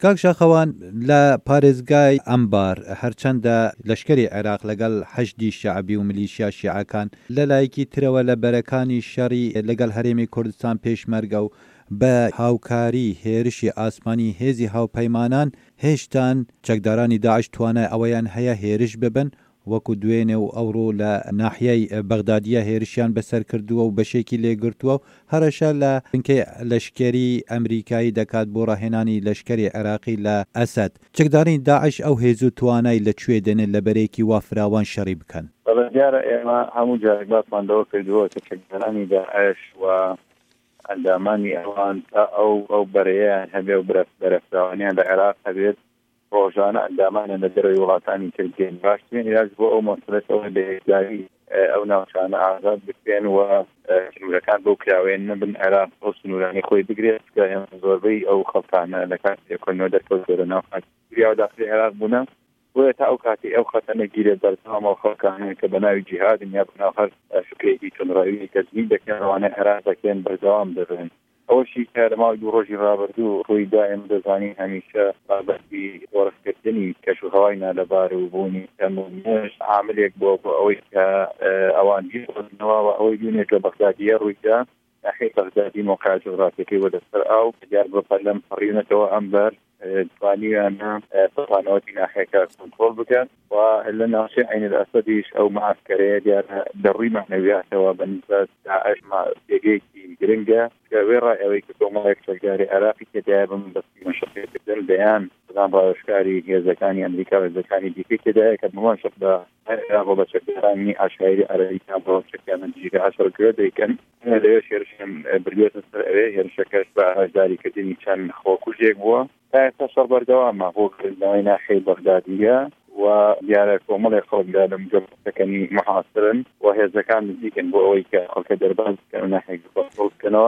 کاک شاخەوان لە پارێزگای ئەمبار هەرچەندە لەشکری عێراق لەگەڵ حەشدی شەعبی و میلیشیا شیعەکان لەلایەکی ترەوە لە بەرەکانی شەڕی لەگەڵ هەرێمی کوردستان پێشمەرگە و بە هاوکاری هێرشی ئاسمانی هێزی هاوپەیمانان هێشتان چەکدارانی داعش توانای ئەوەیان هەیە هێرش ببن وەکو دوێنێ و ئەوڕۆ لە ناحیەی بەغدادیە هێرشیان بەسەر کردووە و بەشێکی لێگرتووە و هەرەشە لە بنکەی لەشکری ئەمریکایی دەکات بۆ ڕاهێنانی لەشکری عێراقی لە ئەسەد. چەکدارانی داعش ئەو هێز و توانای لەکوێ دێنێت لە بەرەیەکی وا فراوان شەڕی بکەن؟ دیارە ئێمە هەموو جارێک باسماندەوە کردووە کە چەکدارانی داعش و ئەندامانی ئەوان ئەو بەرەیەیان هەبێ و بەرەفراوانیان لە عێراق هەبێت ڕۆژانە ئەندامانە لە دەرەوەی وڵاتانی ترکێن باشترین علاج بۆ ئەو مەسەلەتەوە بەهێزداری ئەو ناوچانە ئازاد بکرێن و سنوورەکان بۆ کراوێن نەبن عێراق ئەو سنوورانی خۆی بگرێت کە زۆربەی ئەو خەڵکانە لە کات ئێکۆنۆ دەرکەوت لە ناو خاکیا و داخلی عێراق بوونە بۆیە تا ئەو کاتی ئەو خەتە نەگیرێت بەردەوام ئەو خەڵکانە کە بەناوی جیهادن یا بەناو هەر شکرێکی تونڕاوی کەزمی دەکەن ڕەوانە عێراق دەکەن بەردەوام دەبن. ئەوەشی کە لە ماوەی دوو ڕۆژی ڕابردوو ڕووی دائم دەزانین هەمیشە بابەتی وەرزکردنی کەش و هەوای نالەبار و بوونی تەمومیش عاملێک بۆ ئەوەی کە ئەوان بیرنەوە و ئەوەی دوونێک لە بەغدادیە ڕوویدا ناحیەی بەغدادی موقع جغرافیەکەی وەدەسەر ئاو دیار بە پەرلەم پەڕیونەتەوە ئەمبەر توانیانە سەڵانەوەتی ناحیەکە کۆنتڕۆڵ بکەن و لە ناوچەی عین الئەسەدیش ئەو معسکەرەیە دیارە لەڕووی معنەویاتەوە بەنسبەت داعش پێگەیەکی گرنگە کە وێڕای ئەوەی کە کۆمەڵێک چەکداری عێراقی تێدایە بم بەستی مەشەقەکردن بەیان بەڵام ڕاوێژکاری هێزەکانی ئەمریکا و هێزەکانی دیکەی تێدایە کە بمانشق بە عێراق بە چەکدارانی ئاشایری عەرەبیکان بۆ چەکیانە جیگە عەشەرگوێ دەیکەن لەوێ هێرشم بردوێتە سەر ئەوێ هێرشەکەش بە ئاژداریکردنی چەند خۆکوژێک بووە تا ئێستا شەڕ بەردەوامە بۆکردنەوەی ناحیەی بەغدادیە و دیارە کۆمەڵێک خەڵکدا لە مجەڵەکەنی محاصرن و هێزەکان نزیکن بۆ ئەوەی کە خەڵکە دەرباز بکەن و ناحیەی کۆنتڕۆڵ بکەنەوە.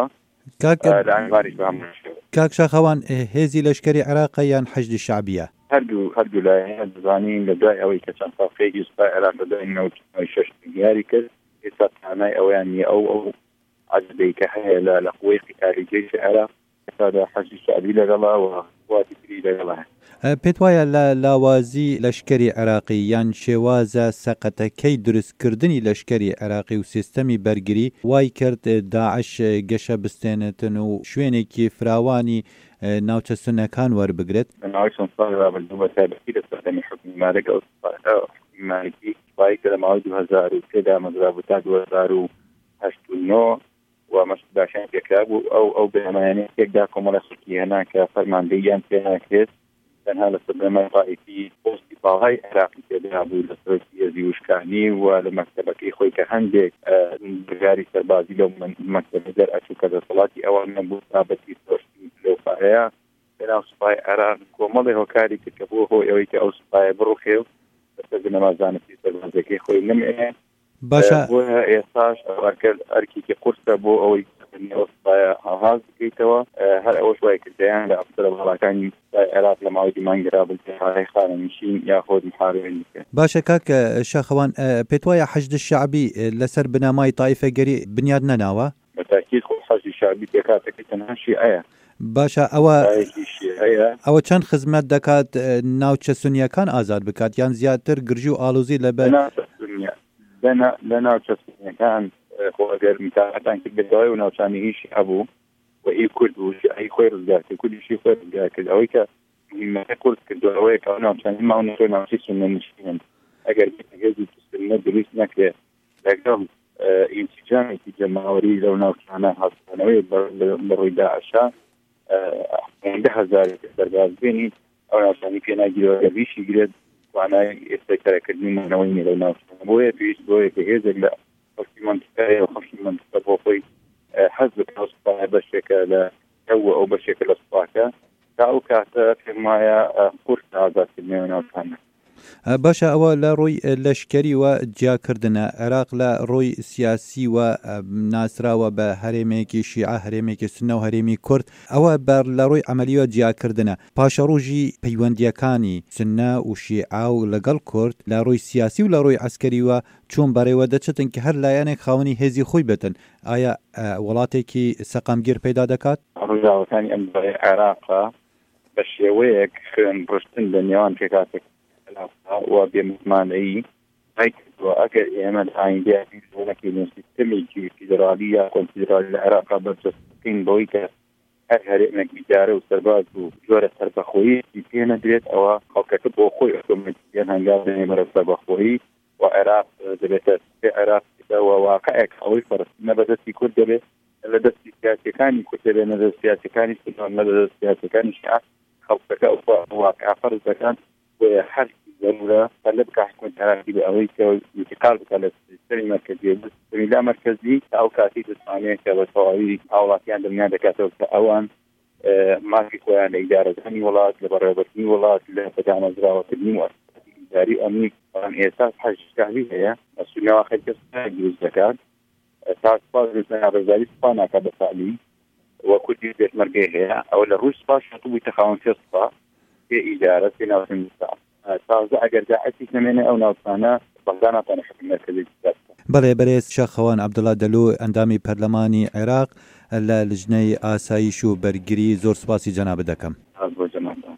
کاک شاخەوان هێزی لەشکری عێراق یان حەشدی شەعبیە؟ هەردوو لایەن دەزانین لە دوای ئەوەی کە چەند ساڵێکی سوپای عێراق لە دوای 96 دیاری کرد ئێستا توانای ئەویان نیە ئەو عەجزەی کە هەیە لە قووەی قیتالی جێیشی عێراق ئێستا حەشدی شەعبی لەگەڵا و قوواتی تری لەگەڵا. پێت وایە لە لاوازی لەشکری عێراقی یان شێوازە سەقەتەکەی دروستکردنی لەشکری عێراقی و سیستەمی بەرگری وای کرد داعش گەشە بستێنێتن و شوێنێکی فراوانی ناوچە سونەکان وەربگرێت؟ ناوی چەند ساڵی ڕابردوو بە تایبەتی لە سەردەمی حکومی مالک ئەو حکومی مالکی وای کە لە ماوەی 2003دا مەزرابوو تا 2008 و مەشداشان پێکرا بوو ئەو بەیانیانەیە تێکدا کۆمەڵە خەڵکی هێنا کە فەرماندەییان پێ ناکرێت تەنها لە سەردەمای ڕائیفی پۆستی باڵای عێراقی تێدا بوو لە سەرۆکی هێزی وشکانی و لە مەکتەبەکەی خۆی کە هەندێک بڕیاری سەربازی لەو مەکتەبە دەرئەچوو کە دەسەڵاتی ئەوان نەبوو بابەتی سۆشتی لەو پارەیە بەناو سوپای عێراق کۆمەڵی هۆکاری کرد کە بۆ هۆی ئەوەی کە ئەو سوپایە بڕوخێ و لەسەر بنەمازانەتی سەربازەکەی خۆی نمێنێ. باشە بۆیە ئێستاش ئەرکێکی قورسە بۆ ئەوەی ئەوسپایە هاواز بکەیتەوە هەر ئەوەش وای کردیان لە ئەفسرە وڵاتانی عێراق لە ماوەی مانگرا بڵێ خانەنشین یاخۆ محاربین بکەن. باشە کاک شاخەوان پێت وایە حەشد شەعبی لەسەر بنەمای تایفەگەری بنیاد نەناوە؟ بەتاکید خۆ حەشد شەعبی دەکاتەکە تەنها شیعەیە. باشە ئەوە چەند خزمەت دەکات ناوچە سونیەکان ئازاد بکات یان زیاتر گرژی و ئاڵوزی لەبەر لە ناوچە سونیەکان خۆ ئەگەر میتاحەتان کرد بێتەوەی و ناوچانی هیچی هەبوو و ئەی کورد بوو ئەی خۆی ڕزگار کرد کوردیشی خۆی ڕزگار کرد ئەوەی کە مهمەتە کورد کردو ئەوەیە کە ناوچانی ماونەوەی ناوچەی سونە نشینن ئەگەر هێزی سونە دروست نەکرێت لەگەڵ ئینسیجامێکی جەماوەری لەو ناوچانە هەڵسانەوەی بەڕووی داعشا 10,000 سەرباز بێنی ئەو ناوچانی پێ ناگیرەوە گە ویشی گرێت توانای ئێستاکارەکردنی مانەوەی نیە لەو ناوچانە بۆیە پێویست بۆیە کە هێزێک لە خەڵکی منتیقەیە و خەڵکی منتیقە بۆ خۆی حەز بکە سوپایە بەشێکە لە ئەو بەشێکە لە سوپاکە تا ئەو کاتە پێم وایە قورس ئازادکردنەوە ناوچانە. باشە ئەوە لە ڕووی لەشکری و جیاکردنە عێراق لە ڕووی سیاسی و ناسراوە بە هەرێمێکی شیعە هەرێمێکی سنە و هەرێمی کورد ئەوە بەر لە ڕووی ئەمەلیوە جیاکردنە پاشەڕۆژی پەیوەندیەکانی سنە و شیعە و لەگەڵ کورد لە ڕووی سیاسی و لە ڕووی عەسکەریوە چۆن بەڕێوە دەچێتن کە هەر لایەنێک خاوەنی هێزی خۆی بێتن ئایا وڵاتێکی سەقامگیر پەیدا دەکات؟ ڕووداوەکانی ئەم عێراقا بە شێوەیەک خوێن ڕشتن لە نێوان پێکاتێک و بێمتمانەیی ئەگەر ئێمە ئایندەیەکی سیستەمێکی فیدرالی یا کۆنفیدرالی لە عێراقا بەرجەستەکەین بەوەی کە هەر هەرێمێک ئیدارە و سەرباز و جۆرە سەربەخۆیی پێ نەدرێت ئەوە خەڵکەکە بۆ خۆی ئۆتۆماتیکیان هەنگاوێنێ بەرە سەربەخۆیی و عێراق دەبێتە عێراقەوە واقعەک ئەوەی فەرستنە بەدەستی کورد دەبێت لە دەستی سیاسەکانی کورد دەبێت نە دەست سیاسەکانی سودان نە دەست سیاسەکانی شیعە خەڵکەکە واقع فەرز دەکەن هەر ضرورة طلب كحكم تراكي بأوي كانتقال بكالة السري مركزية السري لا مركزي أو كاتي تسمانية كبسوعي أو لاتيان دميان دكاتو أوان ما في كوان إدارة ثاني ولات لبرابطني ولات لفتاة مزرعة تبني مؤسسة إداري أمني عن إحساس حاجة شعبية هي السنة واحد كسنة جلوس زكاة أساس باز لسنة بزالي سبانا كبسالي وكل بيت مرقية أو لروش باش يطوي تخاون في الصفا في إدارة في نوع المستعمل تازە ئەگەر داعەتی نامێنێ ئەو ناوچانە بەڵداناتوانێت حکم مرکزی بەڵێ بەرێز شەخەوان عەبدوڵڵا دەلو ئەندامی پەرلەمانی عێراق لە لجنەی ئاسایش و بەرگری زۆر سوپاسی جەناب دەکەم.